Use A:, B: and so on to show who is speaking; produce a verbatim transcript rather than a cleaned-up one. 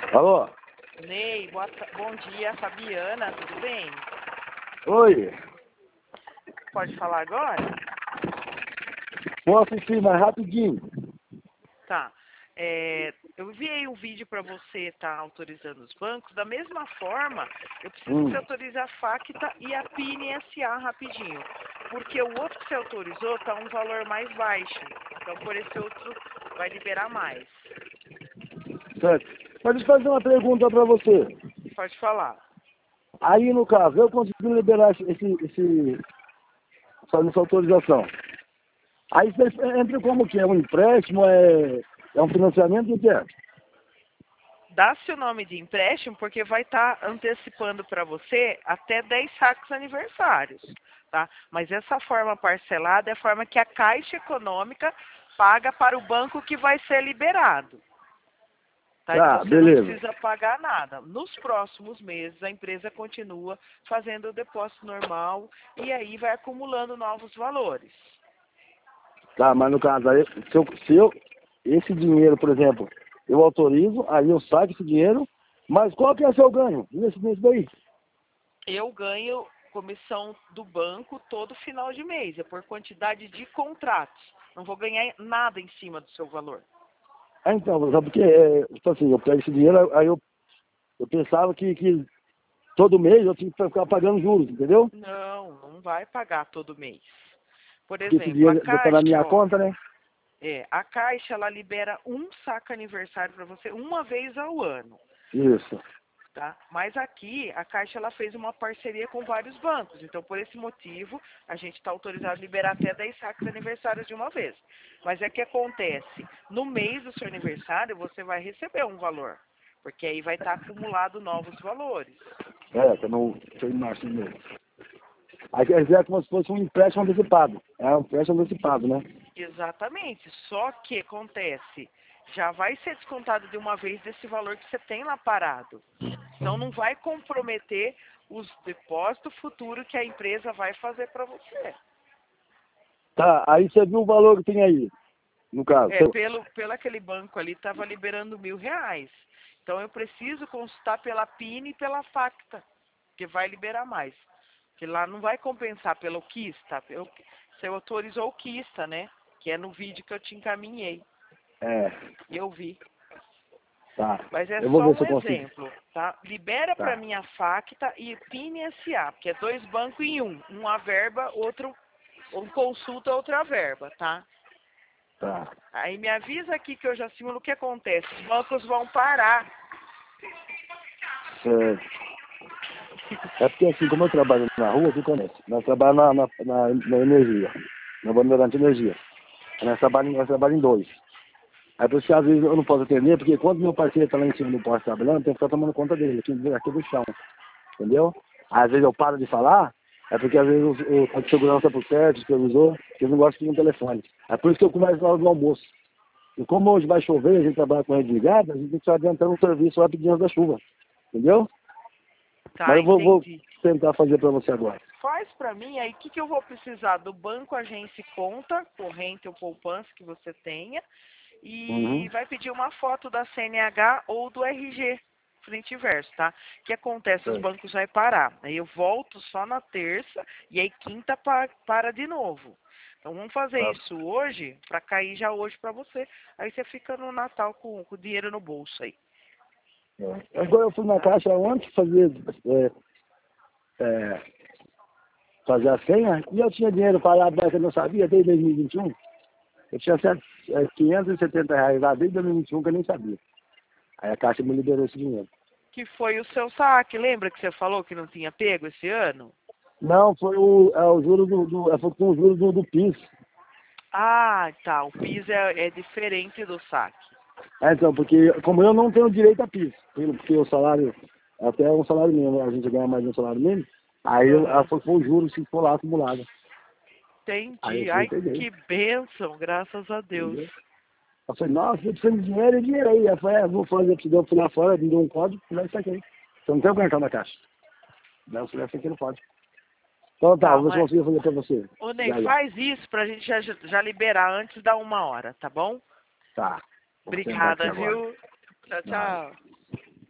A: Alô?
B: Ney, boa ta- bom dia, Fabiana, tudo bem?
A: Oi.
B: Pode falar agora?
A: Posso sim, mas rapidinho.
B: Tá. É, eu enviei um vídeo para você estar autorizando os bancos. Da mesma forma, eu preciso
A: Hum.
B: que você autorize a Facta e a P I N S A rapidinho. Porque o outro que você autorizou está um valor mais baixo. Então, por esse outro, vai liberar mais.
A: Certo. Mas deixa eu fazer uma pergunta para você.
B: Pode falar.
A: Aí, no caso, eu consegui liberar esse, esse, esse essa, essa autorização. Aí você entra como que? É um empréstimo? É, é um financiamento? O que é?
B: Dá seu nome de empréstimo porque vai estar antecipando para você até dez sacos aniversários, tá? Mas essa forma parcelada é a forma que a Caixa Econômica paga para o banco que vai ser liberado. Tá? Então
A: Tá,
B: você não
A: beleza.
B: precisa pagar nada. Nos próximos meses a empresa continua fazendo o depósito normal e aí vai acumulando novos valores.
A: Tá, mas no caso, aí, se eu, se eu, esse dinheiro, por exemplo, eu autorizo, aí eu saco esse dinheiro, mas qual que é o seu ganho nesse, nesse daí?
B: Eu ganho comissão do banco todo final de mês, é por quantidade de contratos. Não vou ganhar nada em cima do seu valor.
A: Ah, então, sabe porque, é, tipo assim, eu pego esse dinheiro, aí eu, eu pensava que, que todo mês eu tinha que ficar pagando juros, entendeu?
B: Não, não vai pagar todo mês. Por
A: Porque esse
B: exemplo, a
A: dinheiro já tá na
B: Caixa,
A: minha
B: ó,
A: conta, né?
B: é, a Caixa ela libera um saco aniversário para você uma vez ao ano.
A: Isso.
B: Tá? Mas aqui a Caixa ela fez uma parceria com vários bancos, então por esse motivo a gente está autorizado a liberar até dez sacos aniversários de uma vez. Mas é que acontece, no mês do seu aniversário você vai receber um valor, porque aí vai estar acumulado novos valores.
A: É, que eu não sei março mesmo. Aí quer dizer, é como se fosse um empréstimo antecipado. É um empréstimo antecipado, né?
B: Exatamente, só que acontece, já vai ser descontado de uma vez desse valor que você tem lá parado. Então não vai comprometer os depósitos futuros que a empresa vai fazer para você.
A: Tá, aí você viu o valor que tem aí, no caso.
B: É, pelo, pelo aquele banco ali estava liberando mil reais. Então eu preciso consultar pela P I N e pela Facta, que vai liberar mais. Que lá não vai compensar pelo Quista. Pelo, você autorizou o Quista, né? Que é no vídeo que eu te encaminhei.
A: É,
B: E eu vi.
A: tá.
B: Mas é
A: Eu vou
B: só
A: ver se
B: um
A: eu consigo.
B: exemplo, tá? Libera para
A: Tá,
B: mim a Facta e P I N S A, porque é dois bancos em um. Um a verba, outro, um consulta, outra verba, tá?
A: tá.
B: Aí me avisa aqui que eu já simulo o que acontece. Os bancos vão parar.
A: Certo. É porque assim, como eu trabalho na rua, o que acontece? Nós trabalhamos na, na, na, na energia, na bandeirante de energia. Nós trabalhamos, nós trabalhamos em dois. Aí por isso que às vezes eu não posso atender, porque quando meu parceiro está lá em cima do poste trabalhando, eu tenho que ficar tomando conta dele, aqui, aqui do chão. Entendeu? Às vezes eu paro de falar, é porque às vezes o, o a de segurança por perto, o supervisor, eles não gostam de um telefone. É por isso que eu começo na hora do almoço. E como hoje vai chover, a gente trabalha com rede ligada, a gente tem que estar adiantando o serviço rapidinho antes da chuva. Entendeu? Mas
B: Tá,
A: eu vou, vou
B: entendi.
A: tentar fazer para você agora.
B: Faz para mim aí o que, que eu vou precisar do banco, agência e conta, corrente ou poupança que você tenha. E
A: Uhum.
B: vai pedir uma foto da C N H ou do R G, frente e verso, tá? O que acontece? Os
A: Certo.
B: bancos vai parar. Aí eu volto só na terça e aí quinta pa- para de novo. Então vamos fazer
A: Tá.
B: isso hoje, para cair já hoje para você. Aí você fica no Natal com, com o dinheiro no bolso aí,
A: É. Agora eu fui na
B: tá?
A: caixa ontem fazer, é, é, fazer a senha e eu tinha dinheiro parado lá que eu não sabia desde dois mil e vinte e um. Eu tinha certo, é, quinhentos e setenta reais lá desde dois mil e vinte e um que eu nem sabia. Aí a caixa me liberou esse dinheiro.
B: Que foi o seu saque, lembra que você falou que não tinha pego esse ano?
A: Não, foi o, é, o juro do, do, é, foi com o juro do, do P I S.
B: Ah, tá. O P I S é, é diferente do saque.
A: É, então, porque como eu não tenho direito a P I S, pelo- porque o salário, até é um salário mínimo, a gente ganha mais de um salário mínimo, aí eu, ela
B: Aham.
A: foi, foi o juro se for lá acumulado. Aí eu
B: Entendi.
A: fui e
B: Ai,
A: peguei.
B: que bênção, graças a Deus.
A: Entendeu? Eu falei, nossa, eu preciso de dinheiro e dinheiro aí. Eu falei, é, vou fazer, eu fui lá fora, me deu um código, e lá isso aqui. Então não tem o que entrar na caixa. Daí eu falei, essa aqui não pode. Então tá,
B: Tá,
A: vou ver se eu
B: mas...
A: consigo fazer pra você.
B: Ô, Ney,
A: Já, já.
B: faz isso pra gente já, já liberar antes da uma hora, tá bom?
A: Tá. Vou tentar aqui
B: Obrigada,
A: agora.
B: viu? Tchau,
A: Nada.
B: tchau.